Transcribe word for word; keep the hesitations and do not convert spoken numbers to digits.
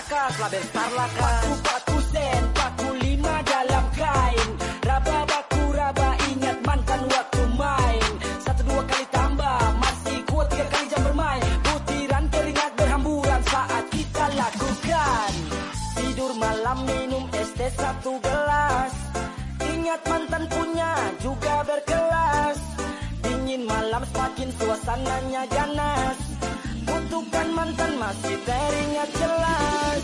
Takas label star laka. Paku paku sen, paku lima dalam kain. Raba baku raba ingat mantan waktu main. Satu dua kali tambah, masih kuat tiga kali jam bermain. Butiran keringat berhamburan saat kita lakukan. Tidur malam minum es teh satu gelas. Ingat mantan punya juga berkelas. Dingin malam semakin suasananya ganas. Kutukan mantan masih teringat jelas.